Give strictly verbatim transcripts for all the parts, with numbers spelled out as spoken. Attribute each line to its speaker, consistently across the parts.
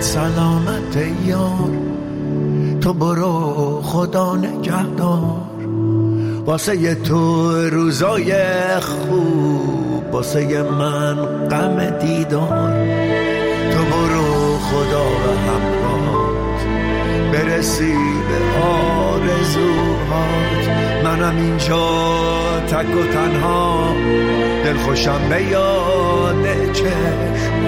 Speaker 1: سلامت یار، تو برو خدا نگهدار. واسه تو روزای خوب، واسه من غم دیدار. تو برو خدا و همراهت، برسی به آرزوهات. منم اینجا تک و تنها، دلخوشم به یاد چشم.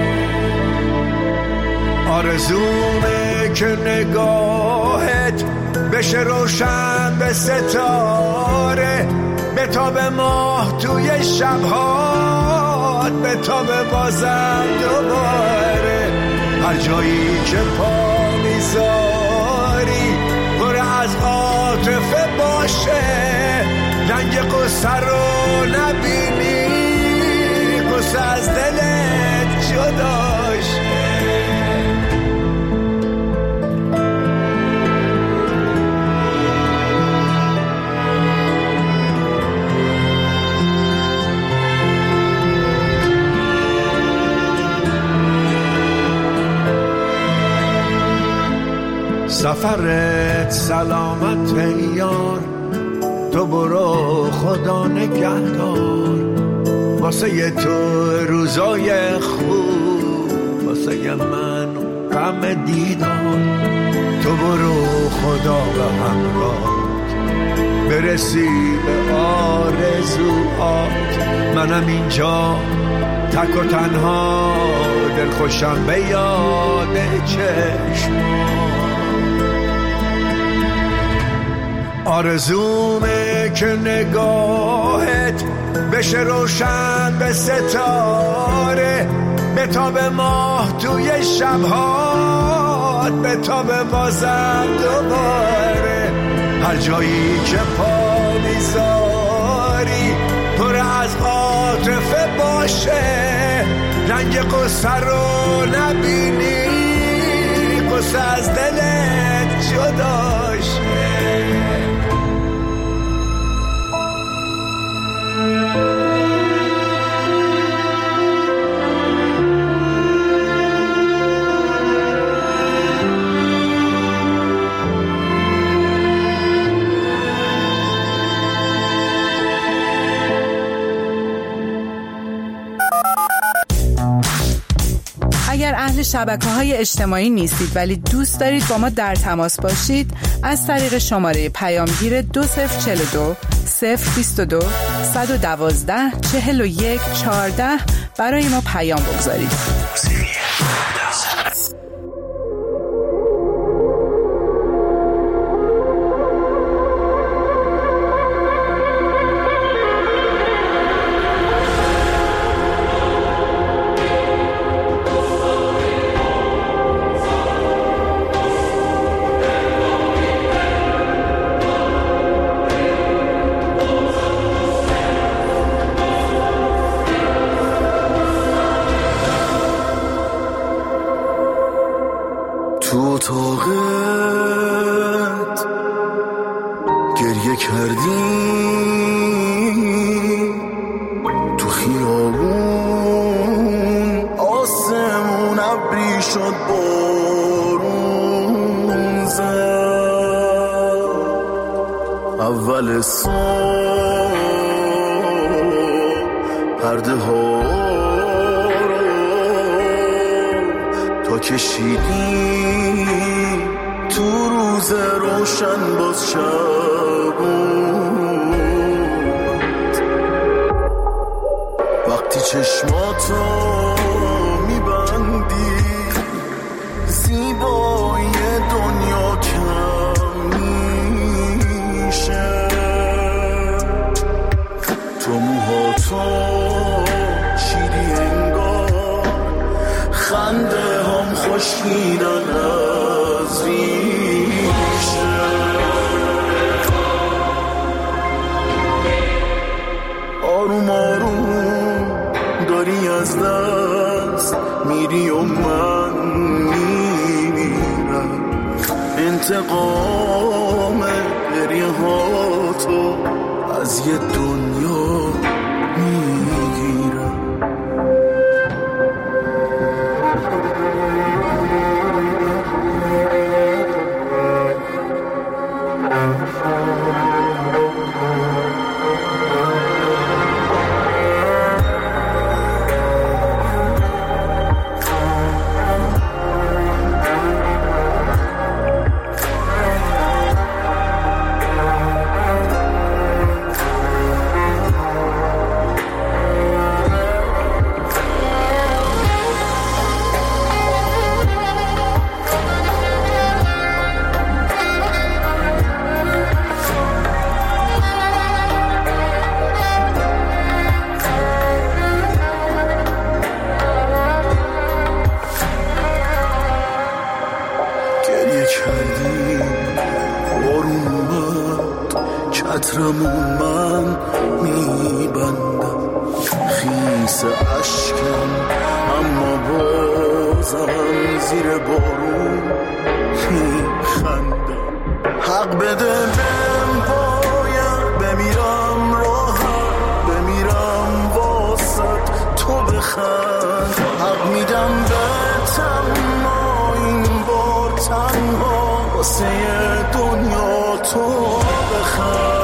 Speaker 1: آرزومه که نگاهت بشه روشن به ستاره، به تاب ماه توی شبهات، به تاب بازم دوباره. هر جایی که پا میذاری پر از عاطفه باشه، رنگ قصه رو نبینی، قصه از دلت جداشه. سفرت سلامت یار، تو برو خدا نگهدار. واسه تو روزای خوب، واسه من غم دیدار. تو برو خدا و همراهت، برسی به آرزوهات. منم اینجا تک و تنها، دلخوشم به یاد چشمات. آرزومه که نگاهت بشه روشن به ستاره، به تاب ماه توی شبهات، به تاب بازم دوباره. هر جایی که پا میذاری پر از عاطفه باشه، رنگ قصه رو نبینی، قصه از دلت جداشه.
Speaker 2: اگر اهل شبکه‌های اجتماعی نیستید ولی دوست دارید با ما در تماس باشید، از طریق شماره پیامگیر دو صفر چهل و دو صفر بیست و دو صد و دوازده چهل و یک چهارده برای ما پیام بگذارید.
Speaker 3: تو اتاقت گریه کردی، تو خیابون آسمون ابری شد، بارون زد. اول صبح پرده ها تا کشیدی تو روز روشن، باز شب بود. وقتی چشماتو میبندی زیبایی دنیا کم میشه. تو موهاتو چیدی انگار، خنده هم خوشیدن از ریشه. آروم آروم داری از دست میری و من میمیرم. انتقام گریه ها تو از یه دنیا میگیرم. عطرمون من میبندم خیس عشقم اما بازم زیر بارون میخندم حق بده بهم باید بمیرم راحت بمیرم واسط تو بخند حق میدم بهتم ما این بار تنها واسه دنیا تو بخند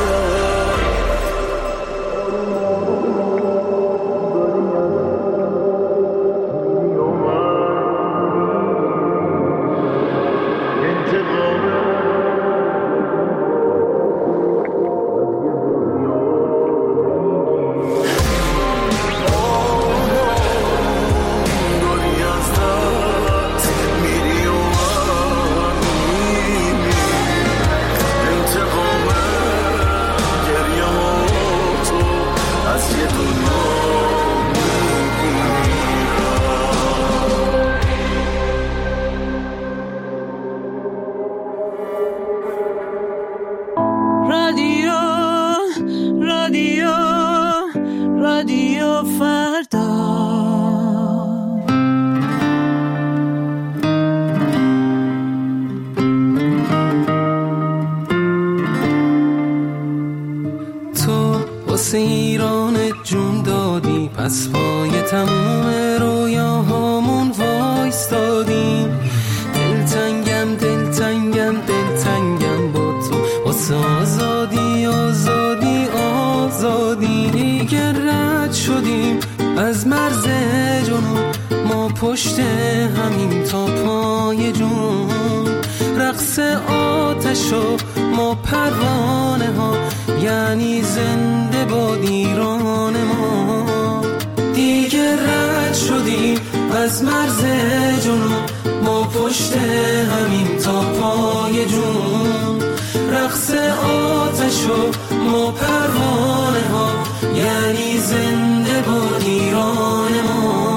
Speaker 4: ایران جون دادی پس پای تموم رویاهامون وایستادیم دلتنگم دلتنگم دلتنگم با تو واسه آزادی آزادی آزادی دیگه رد شدیم از مرز جنون ما پشت همین تا پای جون رقص آتش و ما پروانه ها یعنی زنده باد ایران ما دیگه رد شدیم از مرز جنون ما پشت همین تا پای جون رقص آتش و ما پروانه ها یعنی زنده باد ایران ما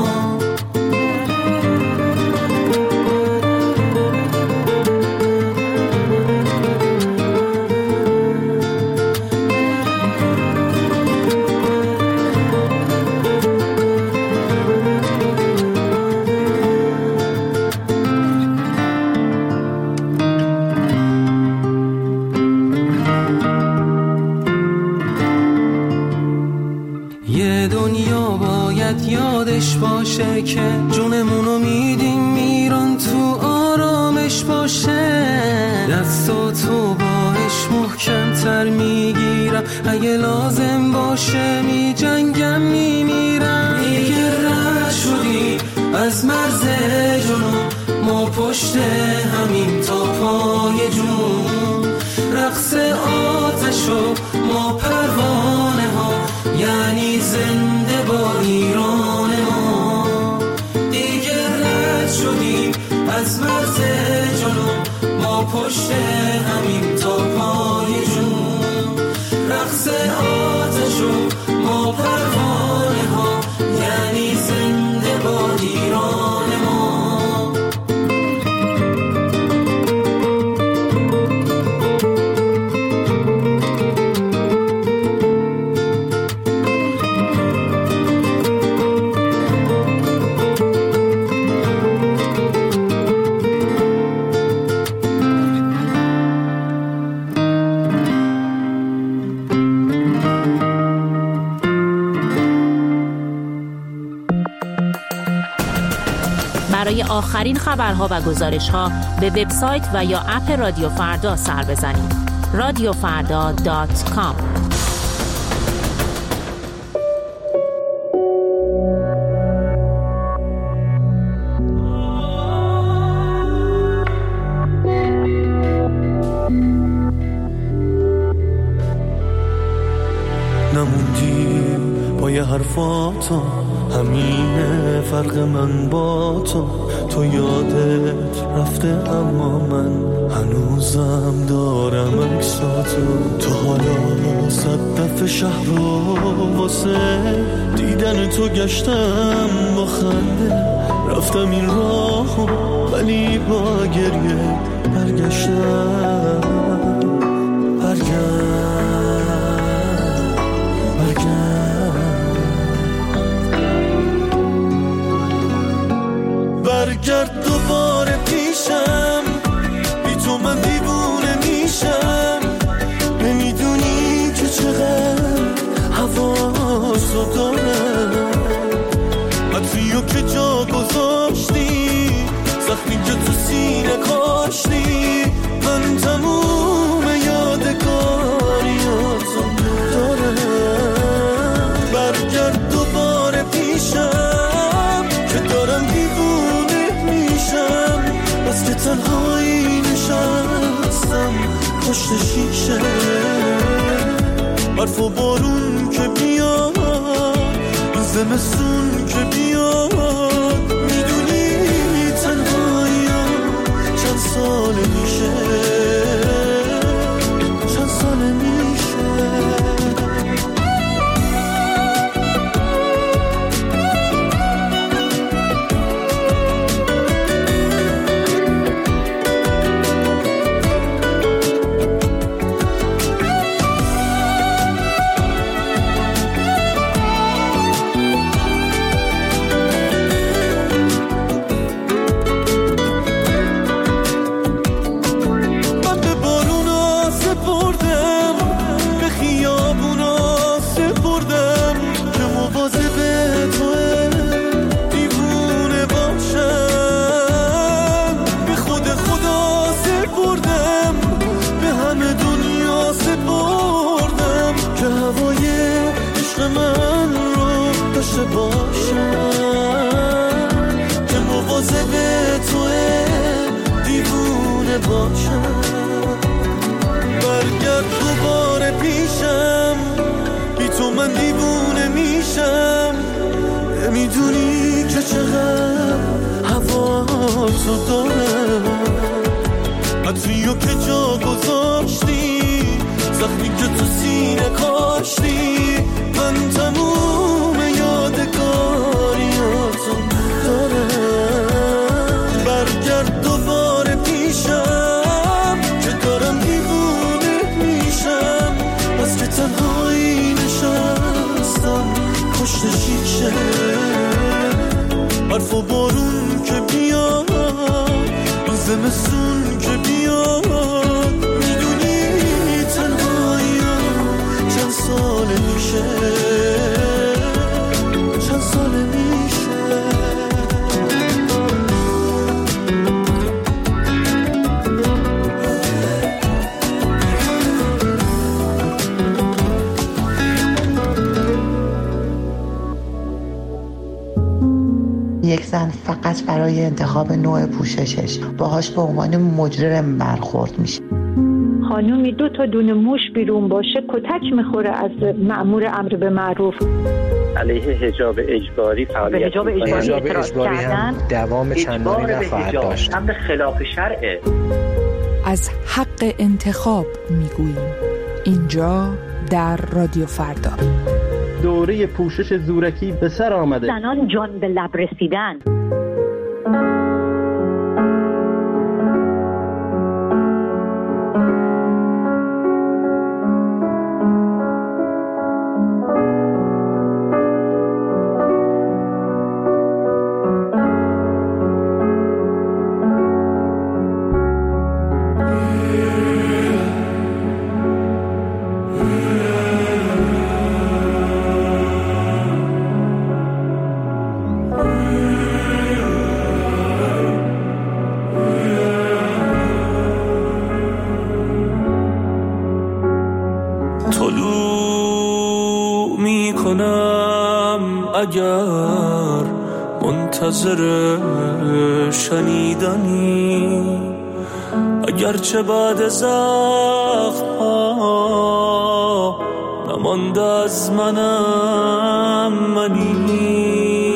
Speaker 4: یادش باشه که جونمونو میدیم میران تو آرامش باشه دستا تو باش محکم تر میگیرم اگه لازم باشه می جنگم میمیرم دیگه رد شدی از مرز جنون ما پشت همین تا پای جون رقص آتش و ما پروانه ها یعنی زنده با ایران ما دیگه رد شدیم از مرز جنون ما پشت همین تا پای جون رقص آتش و ما پروانه ها یعنی زنده با ایران ما
Speaker 5: برای آخرین خبرها و گزارش‌ها به وبسایت و یا اپ رادیو فردا سر بزنید. رادیو فردا دات کام.
Speaker 3: نموندی با یه حرفاتو همینه فرق من با تو تو یادت رفته اما من هنوزم دارم عکساتو تو حالا صد دفعه شهر رو واسه دیدن تو گشتم با خنده رفتم این راهو ولی با گریه برگشتم برگشتم پشت شیشه، برف و بارون که بیاد، این زمستون که بیاد، میدونی تنهایی چند سال میشه، چند سال میشه. برگرد دوباره پیشم، بی تو من دیوونه میشم، نمیدونی که چقدر هوا تو دارم، عطریو که جا گذاشتی، زخمی که تو سینه کاشتی، من تموم یادگاریاتو دارم. برگرد دوباره پیشم که دارم دیوونه میشم، بس که تنهایی نشستم پشت شیشه، برف و بارون که بیاد، این زمستون که بیاد، میدونی تنهایی چند سال میشه، چند سال میشه.
Speaker 6: یک زن فقط برای انتخاب نوع پوششش باهاش به عنوان مجرم برخورد میشه.
Speaker 7: خانومی دو تا دونه موش بیرون باشه کتک میخوره از مأمور امر به معروف.
Speaker 8: علیه حجاب اجباری فعالیت
Speaker 7: حجاب اجباری,
Speaker 8: حجاب
Speaker 7: اجباری هم
Speaker 9: دوام چندانی نخواهد داشت.
Speaker 8: هم به خلاف شرعه.
Speaker 2: از حق انتخاب میگوییم اینجا در رادیو فردا.
Speaker 9: دوره پوشش زورکی به سر آمده.
Speaker 7: زنان جان به لب رسیدن.
Speaker 3: اگر منتظر شنیدنی، اگرچه بعد زخم ها نمانده از منم منی،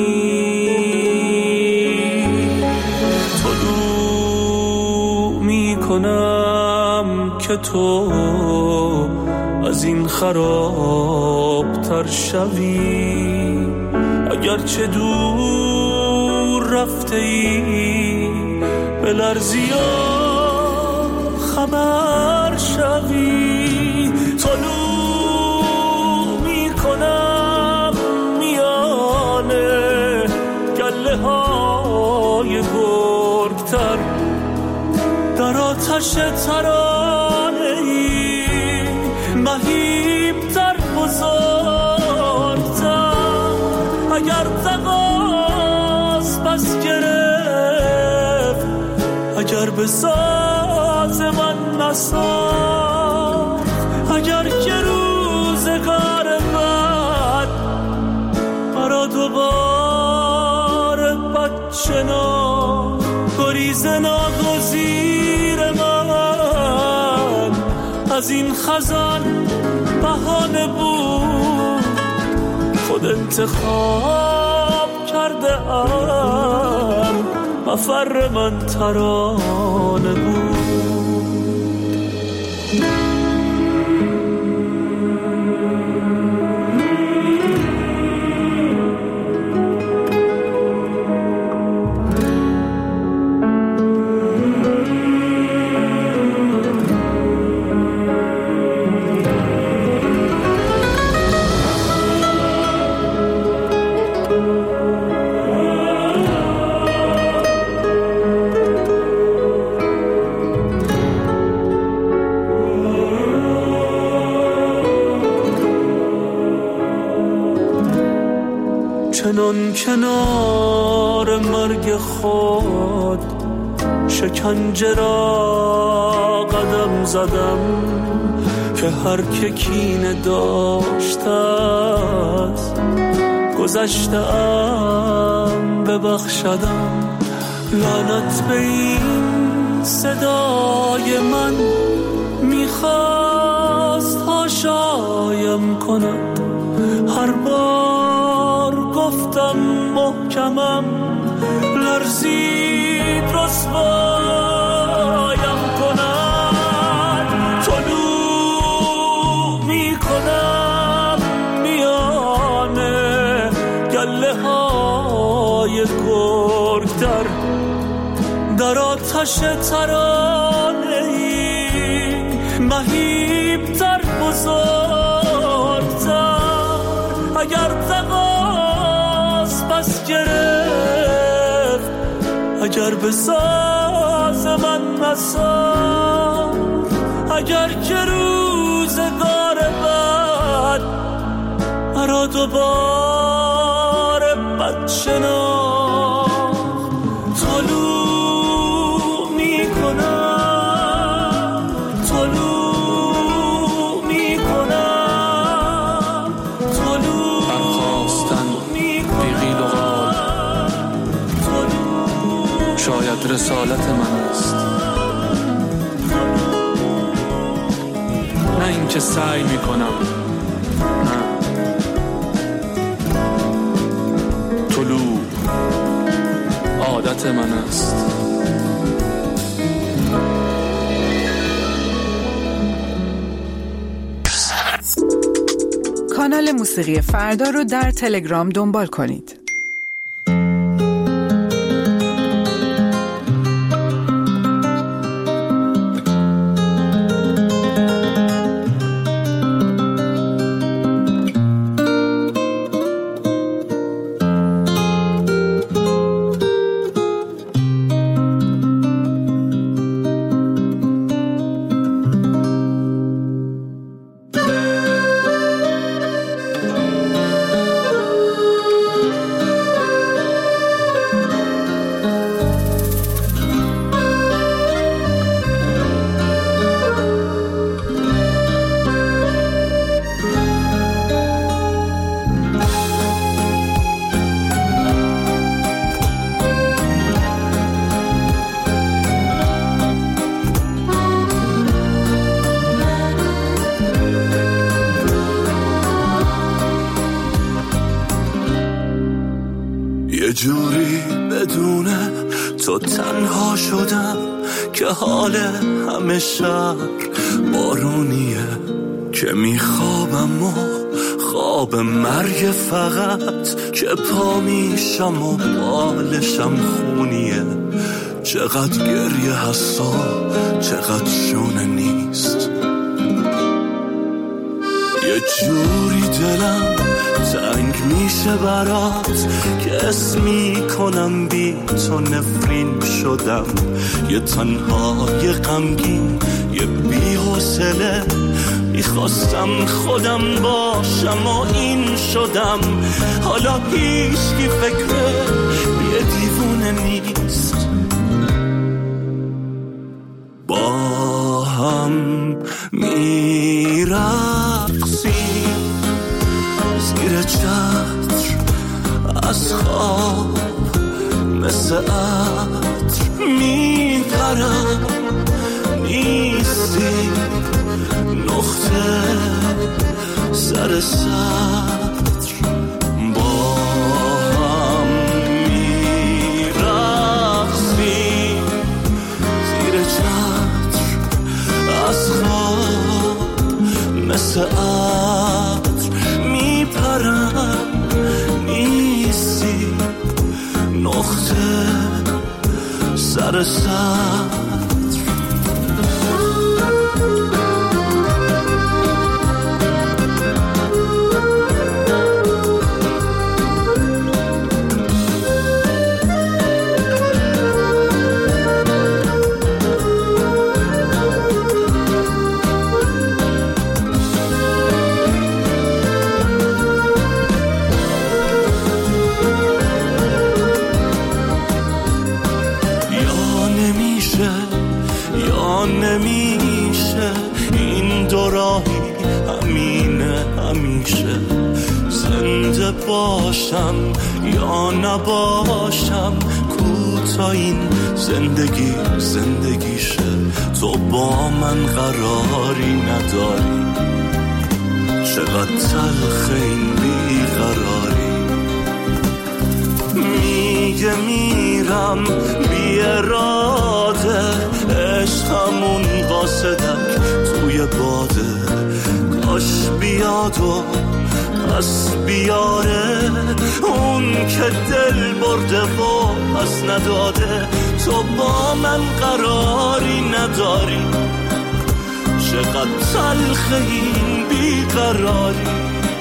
Speaker 3: طلوع می کنم که تو از این خراب تر شوی، اگرچه دور رفته ای به لرزیا خبر شوی، طلوع می کنم میانه گله های گرگتر در آتش ترانه ای مهیبتر بزرگتر، اگر تقاس بس گرفت، اگر به ساز من نساخت، اگر که روزگار بد برا دوباره بد شنا، گریز ناگزیر من از این خزان بهانه بود، خود انتخاب کرده ام، مفر من ترانه بود. چنان کنار مرگ خود شکنجه را قدم زدم، که هر که کینه داشته است گذشته‌ام ببخشدم. لعنت به این صدای من، میخواست هاشایم کند. هر بار گفتم محکمم، لرزید رسوایم کند. طلوع میکنم میانه گله های گرگ در در آتش ترانه ای، مهیب‌تر بزرگتر. اگر تقاس بس گرفت، اگر به ساز من مسار، اگر که روزگار بد مرا دوباره بد شناخت. طلوع میکنم، طلوع میکنم، طلوع
Speaker 4: برخواستن بیغیل و غال شاید رسالت من است، نه این که سعی میکنم، نه. طلوع عادت من است.
Speaker 2: کانال موسیقی فردا رو در تلگرام دنبال کنید.
Speaker 10: یه جوری بدونه تو تنها شدم که حال همه شهر بارونیه، که میخوابم و خواب مرگ فقط، که پا میشم و بالشم خونیه. چقدر گریه هستا، چقدر شونه نیست. یه جوری دلم تنگ میشه برات که اسمی کنم بی تو نفرین شدم. یه تنهای غمگین، یه بی حوصله، میخواستم خودم باشم و این شدم. حالا هیچکی فکر یه دیوونه نیست. با هم میرقصیم زیر چتر از خواب، مثل عطر میپرم، نیستی نقطه سر سطر با هم میرقصیم زیر چتر از خواب مثل عطر میپرم نیستی نقطه سر سطر نمیشه این دو راهی همینه همیشه زنده باشم یا نباشم کوتا این زندگی زندگیشه تو با من قراری نداری چقدر تلخ این بیقراری میگه میرم بی اراده عشقمون قاصدک توی باده کاش بیاد و پس بیاره اون که دل برده و پس نداده تو با من قراری نداری چقدر تلخ این بیقراری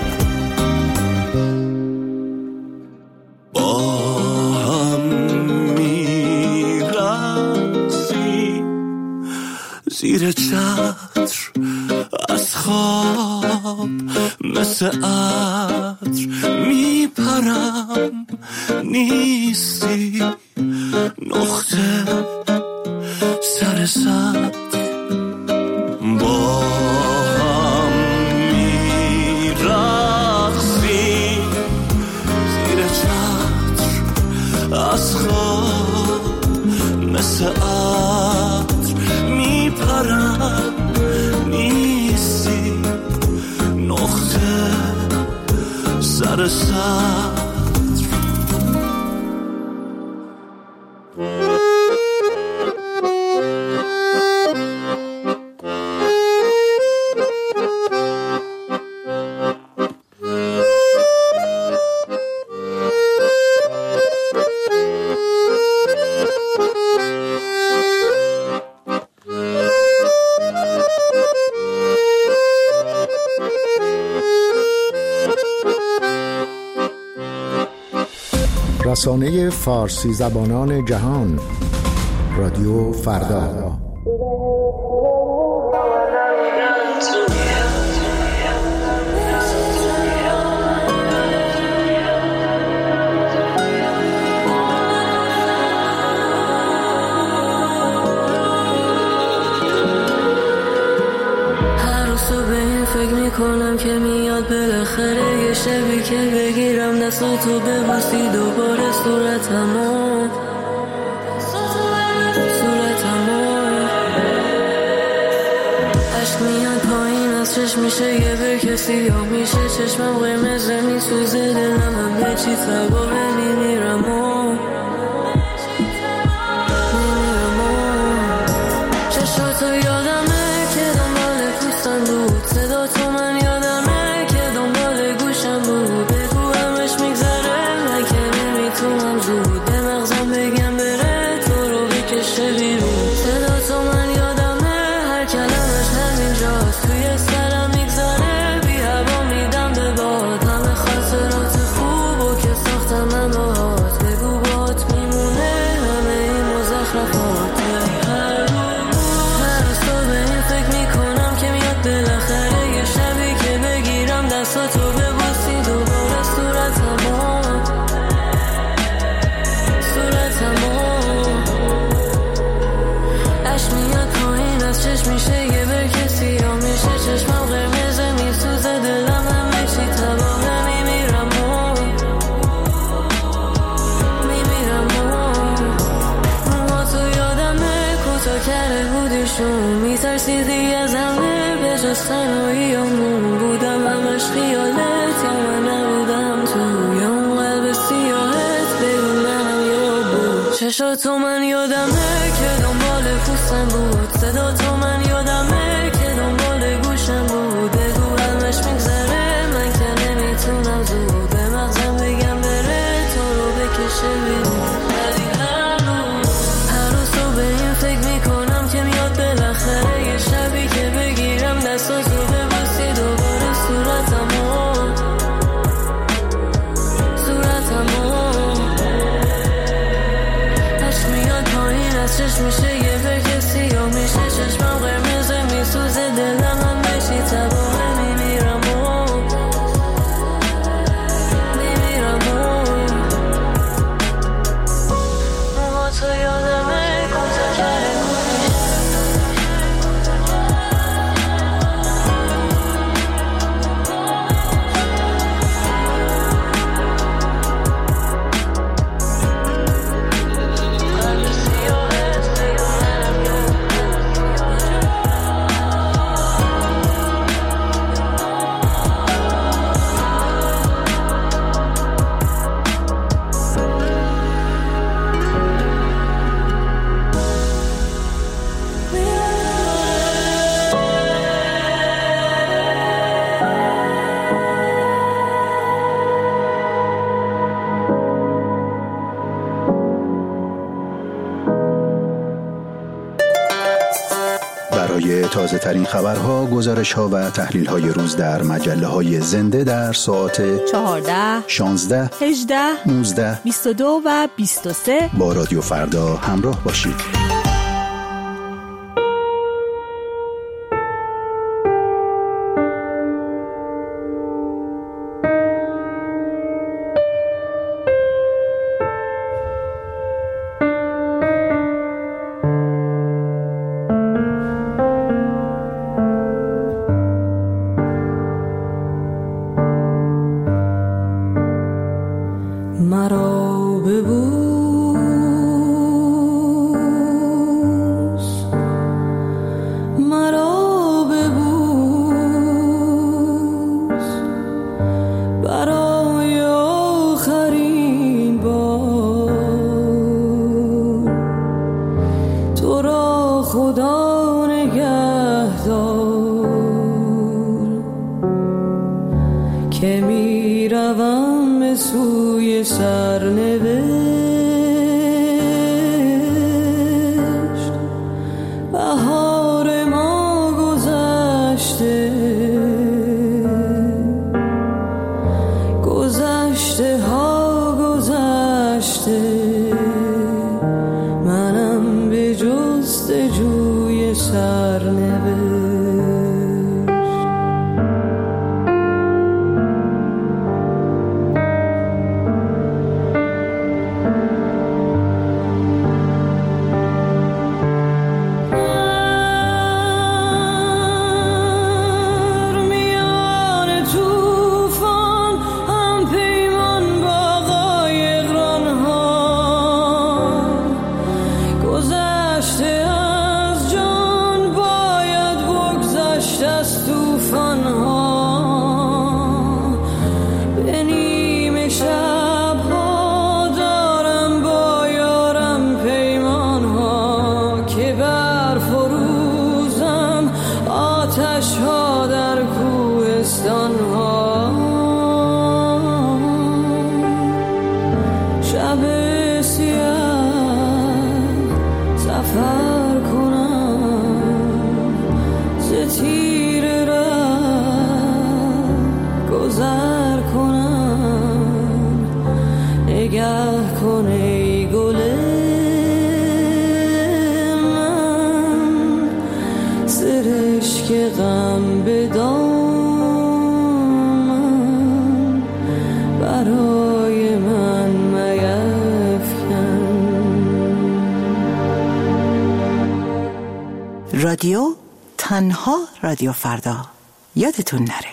Speaker 10: زیر چتر از خواب مثل عطر میپرم نیستی نقطه سر سطر با هم میرقصیم زیر چتر از خواب مثل عطر میپرم نیستی نقطه سر سطر
Speaker 11: رسانه فارسی زبانان جهان رادیو فردا.
Speaker 12: فکر میکنم که میاد بالاخره یه شبی که بگیرم دستاتو ببوسی دوباره صورتمو صورتمو عشق میاد پایین از چشم میشه یه برکسی یا میشه چشمم قرمز میسوزه دلم هم به چی تبابه میمیرم و چشاتو یادمه که دنبال پوستم بود صدا تو من یادمه که دنبال گوشم بود بگو همش میگذره من که نمیتونم زود به مغزم بگم بره تو رو بکشه بیرون صدا تو من یادمه هر کلمش همینجاست توی سرم میگذره بی هوا میدم به باد همه خاطرات خوب و که ساختم من باهات بگو باهات میمونه همه این مزخرفات هر روز تو به این فکر میکنم که میاد بالاخره یه شبی که بگیرم دستاتو ببوسی دوباره صورتمو صورتمو عشق میاد پایین از چشم میشه یه برکسی یا میشه چشمم قرمزه میسوزه دلم همه چی تباهه میمیرم و میمیرم و موها تو یادمه کوتا کرده بودیشون میترسیدی از همه به جز صدا تو من یادمه که دنبال پوستم بود، صدا تو من یادمه که دنبال گوشم بود. بگو همش میگذره من که نمیتونم زود به مغزم بگم بره تو رو بکشه بیرون. ولی هنوز هنوز تو به این فکر میکنم که میاد بالاخره یه شبی که بگیرم دستاتو ببوسی دوباره صورتمو صورتمو عشق میاد پایین از چشم میشه یه فکر سیاه میشه چشمم قرمزه میسوزه دلم هم بشی تباه میمیرم و میمیرم و موها تو یادمه کوتا کرده
Speaker 13: تازه ترین خبرها، گزارش ها و تحلیل های روز در مجله های زنده در ساعت
Speaker 14: چهارده،
Speaker 13: شانزده،
Speaker 14: هجده،
Speaker 13: نوزده،
Speaker 14: بیست و دو و بیست و سه
Speaker 13: با رادیو فردا همراه باشید.
Speaker 15: رادیو تنها رادیو فردا، یادتون نره.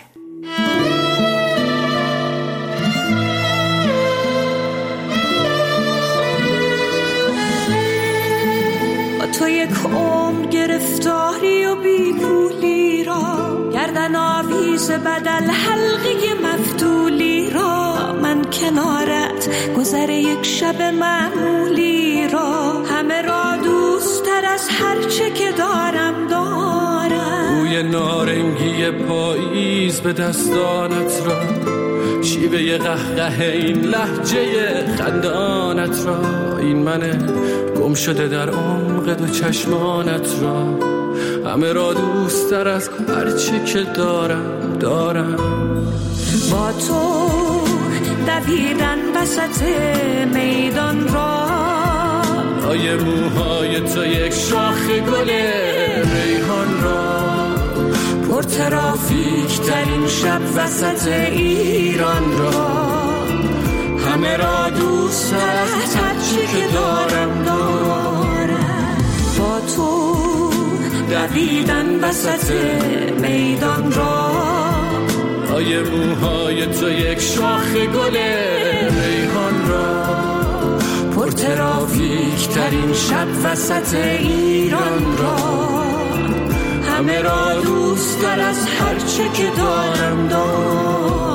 Speaker 16: تو یک عمر گرفتاری و بی پولی را، گردن آویز بدل حلقه مفتولی را، من کنارت، گذر یک شب معمولی را، همه را دوست تر از هر چه که دارم دارم.
Speaker 3: بوی نارنگی پاییز به دستانت را، شیوه قهقه این لهجه خندانت را، این من گم شده در عمق دو چشمانت را، همه را دوست تر از هر چی که دارم دارم.
Speaker 16: با تو دویدن وسط میدان را،
Speaker 3: لای موهای تو یک شاخ گل ریحان را، پر ترافیک ترین شب وسط ایران را، همه را دوست تر از هر چی که دارم دارم.
Speaker 16: با تو دویدن وسط میدان را،
Speaker 3: لای موهای تو یک شاخ گل ریحان را، پر ترافیک ترین شب وسط ایران را، همه را دوست تر از هر چه که دارم دارم.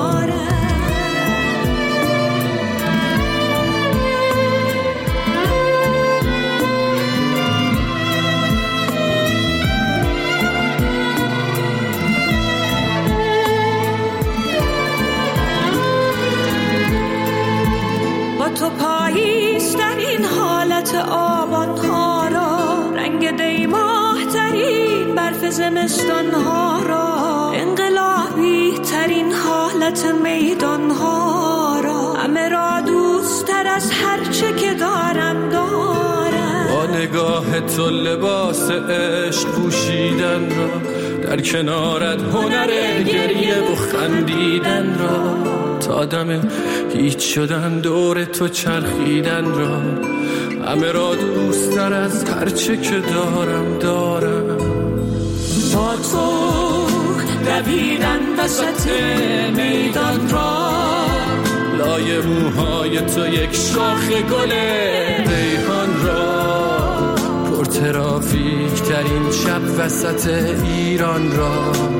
Speaker 16: تو پاییز در این حالت آبان ها را، رنگ دیماه ترین برف زمستان ها را، انقلابی ترین حالت میدان ها را، همه را دوست تر از هر چه که دارم دارم.
Speaker 3: با نگاه تو لباس عشق پوشیدن را، در کنارت هنر گریه و خندیدن را، تا دم هیچ شدن دور تو چرخیدن را، همه را دوست تر از هر چه که دارم دارم.
Speaker 16: با تو دویدن وسط میدان را،
Speaker 3: لای موهای تو یک شاخ گل ریحان را، پر ترافیک ترین شب وسط ایران را،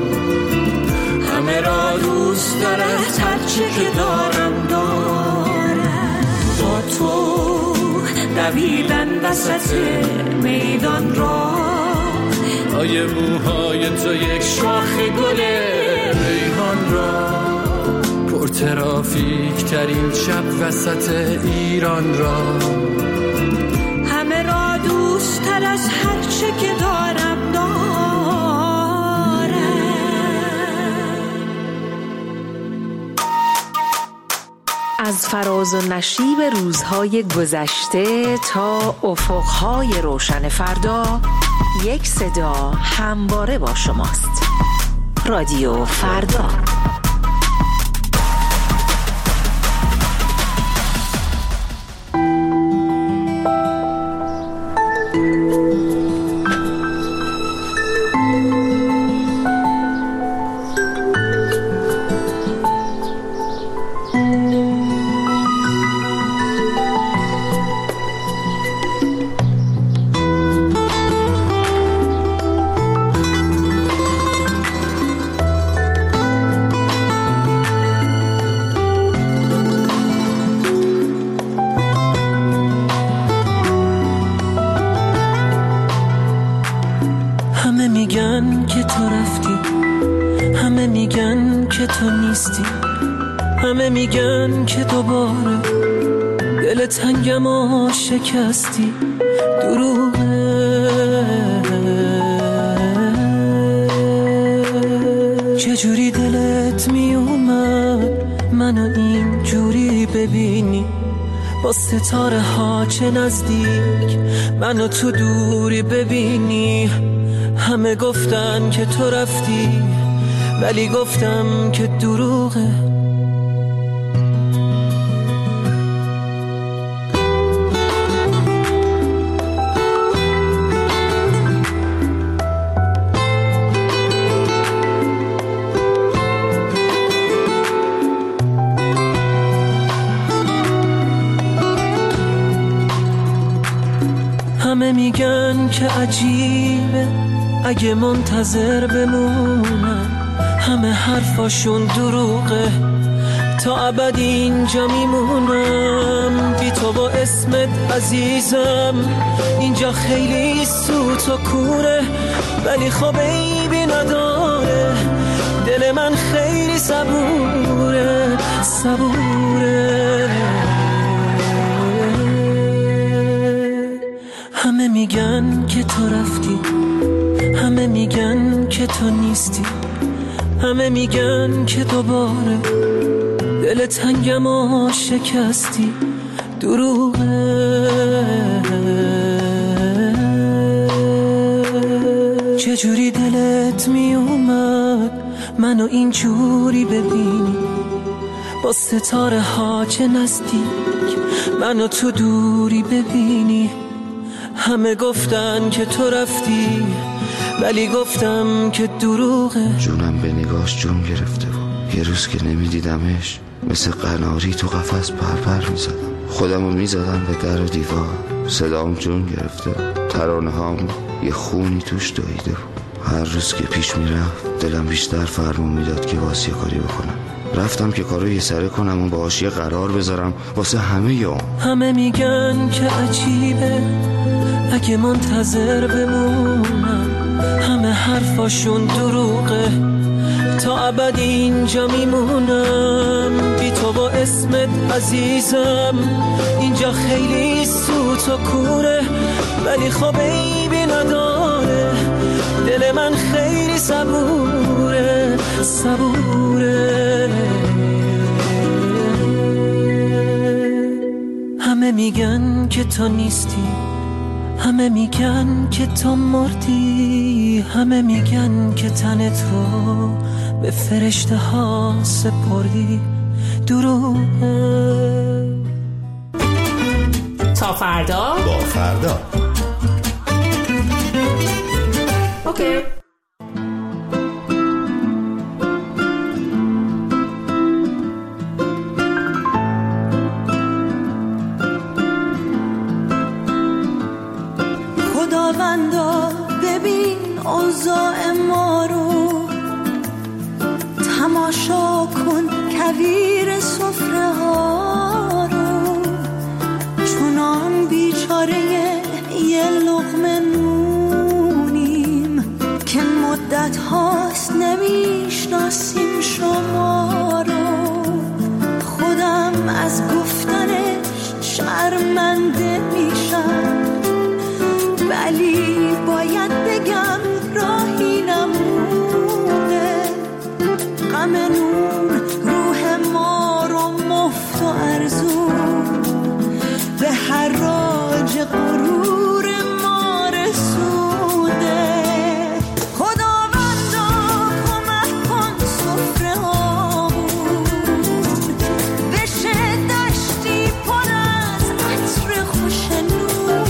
Speaker 3: همه را دوست تر از هر چی که دارم دارم.
Speaker 16: با تو دویدن وسط میدان را،
Speaker 3: لای موهای تو یک شاخ گل ریحان را، پر ترافیک ترین شب وسط ایران را،
Speaker 16: همه را دوست تر از هر چه که دارم دارم.
Speaker 5: از فراز و نشیب روزهای گذشته تا افقهای روشن فردا، یک صدا همواره با شماست. رادیو فردا.
Speaker 17: همه میگن که دوباره دل تنگم و شکستی، دروغه. چجوری دلت میومد منو این جوری ببینی، با ستاره ها چه نزدیک منو تو دوری ببینی. همه گفتن که تو رفتی ولی گفتم که دروغه. همه میگن که عجیبه اگه منتظر بمونم، همه حرفاشون دروغه. تا ابد اینجا میمونم بی تو با اسمت عزیزم. اینجا خیلی سوت و کوره ولی خب عیبی نداره، دل من خیلی صبوره صبوره. همه میگن که تو رفتی، همه میگن که تو نیستی، همه میگن که دوباره دل تنگم و شکستی. دروغه چجوری دلت میومد منو اینجوری ببینی، با ستاره ها چه نزدیک منو تو دوری ببینی. همه گفتن که تو رفتی ولی گفتم که دروغه.
Speaker 18: جونم به نگاش جون گرفته و یه روز که نمیدیدمش مثل قناری تو قفس پرپر میزدم. خودمو میزدم به در و دیوار، صدام جون گرفته، ترانه هام یه خونی توش دویده. هر روز که پیش میرفت دلم بیشتر فرمون میداد که واسه کاری بکنم. رفتم که کارو یه سره کنم و باهاش یه قرار بذارم واسه همه یام.
Speaker 17: همه میگن که عجیبه اگه منتظر بمونم، همه حرفاشون دروغه، تا ابد اینجا میمونم بی تو با اسمت عزیزم. اینجا خیلی سوت و کوره ولی خب عیبی نداره، دل من خیلی صبوره صبوره. همه میگن که تو نیستی، همه میگن که تو مردی، همه میگن که تنت رو به فرشته ها سپردی. دروغه.
Speaker 5: تا فردا
Speaker 11: با فردا.
Speaker 5: اوکی.
Speaker 12: خداوندا ببین اوضاع ما رو، تماشا کن کویر سفره ها رو، چونان بیچاره یه لقمه نونیم که مدت هاست نمیشناسیم شما رو. خودم از گفتنش شرمنده میشم ولی باید بگم راهی نمونه. غم نون روح ما رو مفت و ارزون به حراج غرور ما رسونده. خداوندا کمک کن سفره هامون بشه دشتی پر از عطر خوش نون،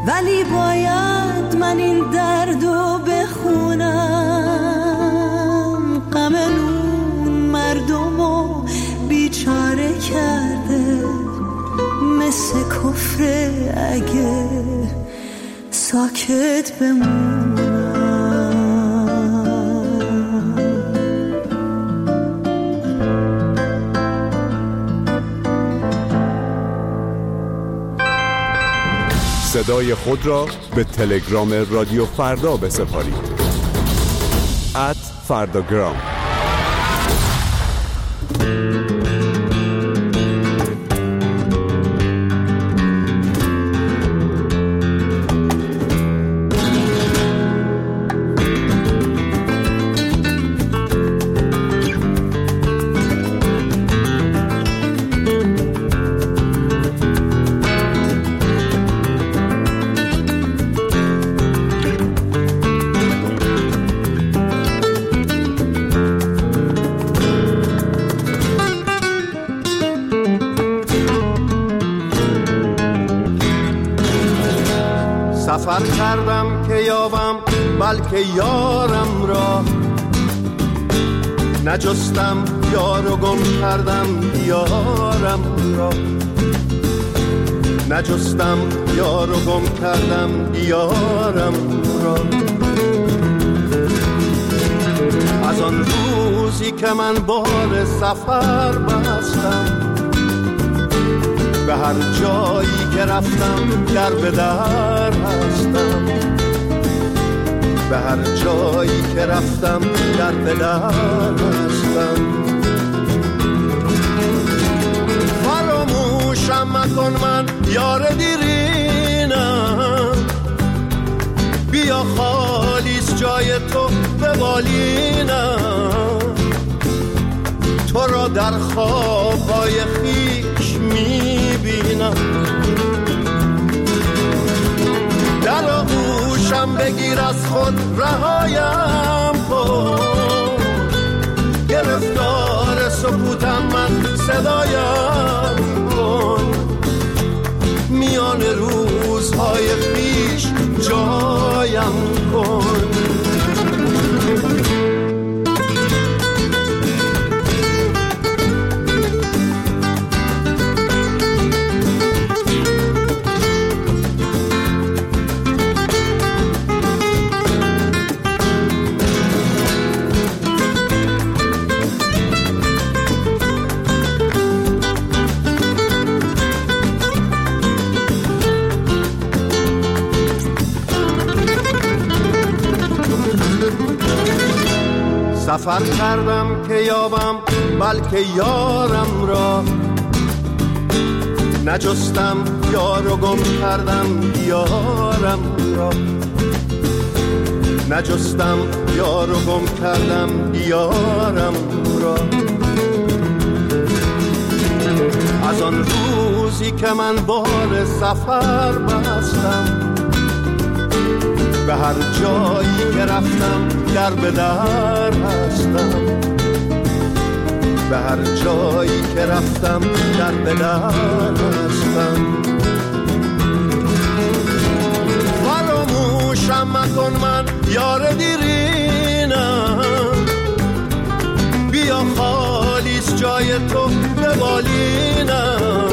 Speaker 12: ولی باید من این دردو بخونم. غم اون مردمو بیچاره کرده، مثل کفر اگه ساکت بمونم.
Speaker 19: صدای خود را به تلگرام رادیو فردا بسپارید. ات فرداگرام.
Speaker 20: سفر کردم که یابم بلکه یارم را، نجستم یار و گم کردم یارم را، نجستم یار و گم کردم یارم را. از آن روزی که من بار سفر بستم، به هر جایی که رفتم در به در هستم، به هر جایی که رفتم در به در هستم. فراموشم مکن من یار دیرینم، بیا خالیست جای تو به بالینم. تو را در خوابهای خیش میبینم، در آغوشم بگیر از خود رهایم کن. گرفتار سکوتم من صدایم کن، میان روزهای خیش جایم کن. سفر کردم که یابم بلکه یارم را، نجستم یار و گم کردم یارم را، نجستم یار و گم کردم یارم را. از آن روزی که من بار سفر بستم، به هر جایی که رفتم در به در هستم، به هر جایی که رفتم در به در هستم. فراموشم مکن من یار دیرینم، بیا خالیست جای تو به بالینم.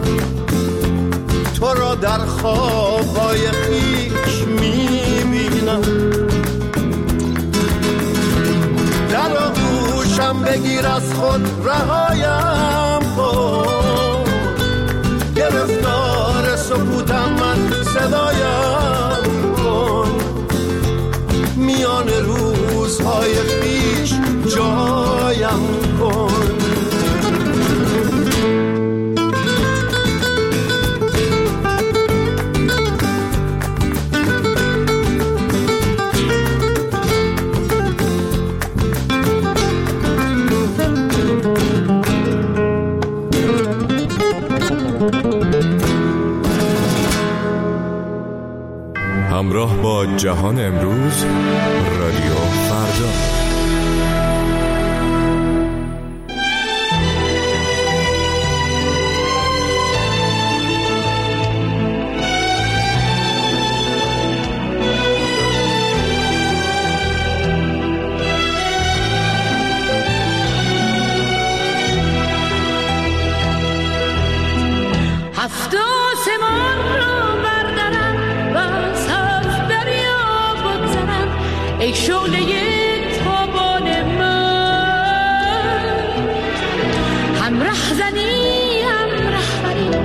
Speaker 20: تو را در خوابهای خیش میبینم، در آغوشم بگیر از خود رهایم کن. گرفتار سکوتم من صدایم کن، میان روزهای خیش جایم کن.
Speaker 19: همراه با جهان امروز، رادیو فردا.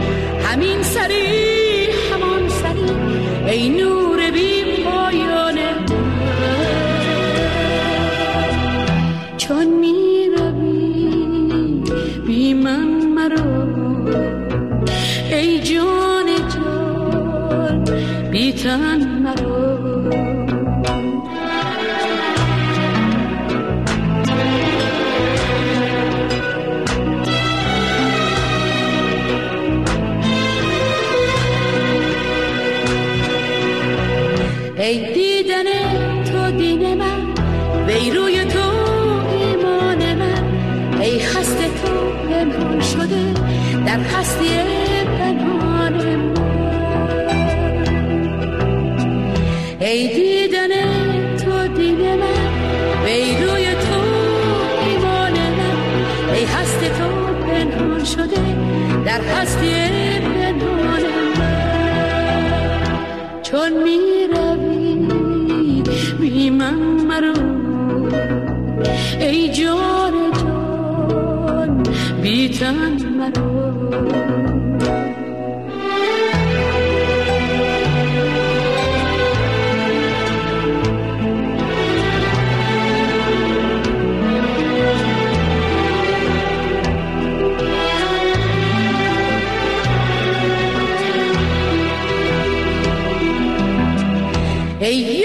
Speaker 16: همین سری همان سری ای نور بی پایانه چون می روی بی من مرو ای جان جان بی تن مرو ای دیدن تو دین من وی روی تو ایمان من ای خست تو پنهان شده در هستی پنهان من ای دیدن تو دین من وی روی تو ایمان من ای هست تو پنهان شده در هستی پنهان من چون می بی من مرو ای جان جان بی تن مرو ای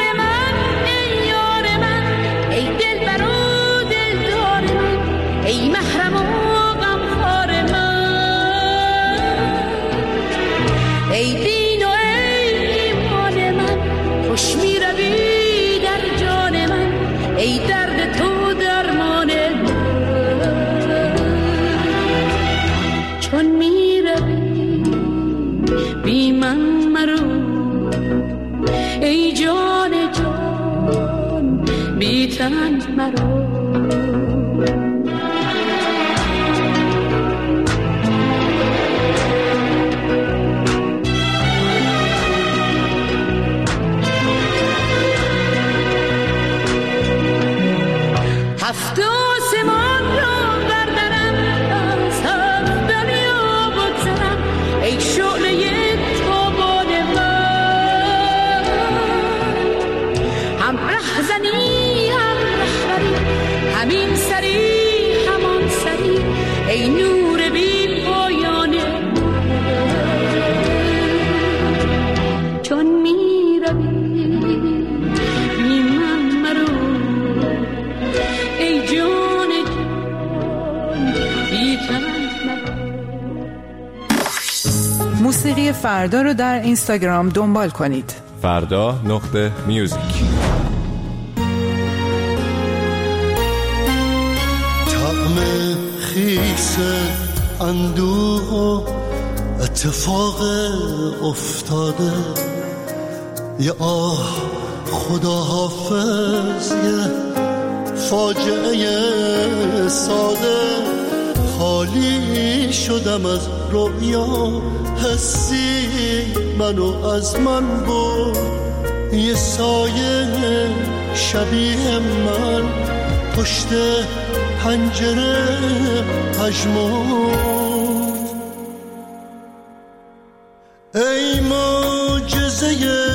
Speaker 2: موسیقی فردا رو در اینستاگرام دنبال کنید.
Speaker 19: فردا نقطه میوزیک.
Speaker 20: طعم خیس اندوه و اتفاق افتاده یه آه خدا حافظ یه فاجعه ساده خالی شدم از رویا حسی منو از من برد یه سایه شبیه من پشت پنجره پژمرد ای معجزه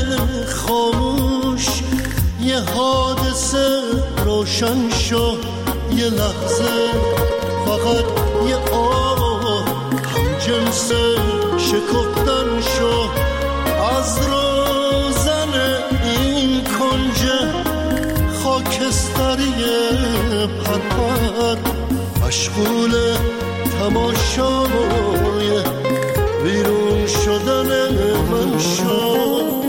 Speaker 20: خاموش یه حادثه روشن شو یه لحظه فقط یه آه هم جنس شکفتن شو از روزن این کنج خاکستری پرپر مشغول تماشای بیرون شدن من شو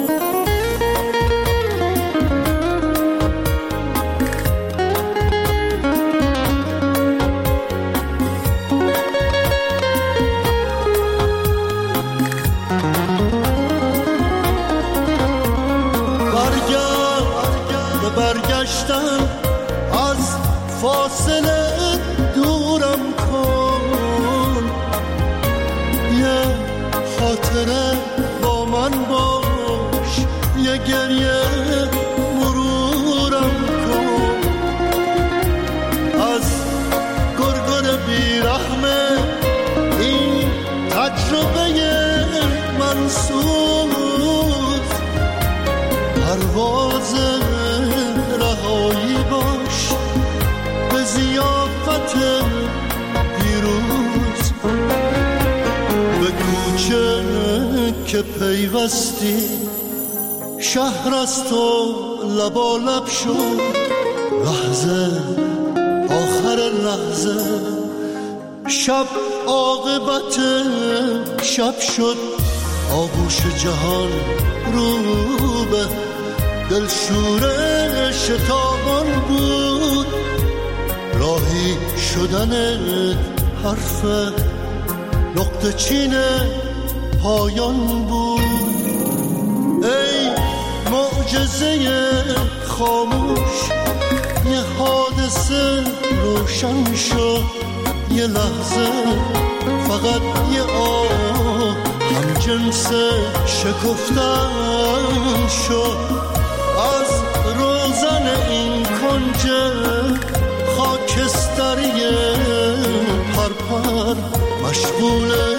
Speaker 20: از فاصله دورم کن یه خاطره با من باش یه گریه مرورم کن از گرگر بیرحمه این تجربه که پیوستی شهر از تو لبا لب شد لحظه آخر لحظه شب عاقبت شب شد آغوش جهان رو به دلشور شتابان بود راهی شدن حرف نقطه چین پایان بود ای معجزه خاموش یه حادثه روشن شد یه لحظه فقط یه آه هم جنس شکفتن شد از روزن این کنج خاکستری پرپر مشغول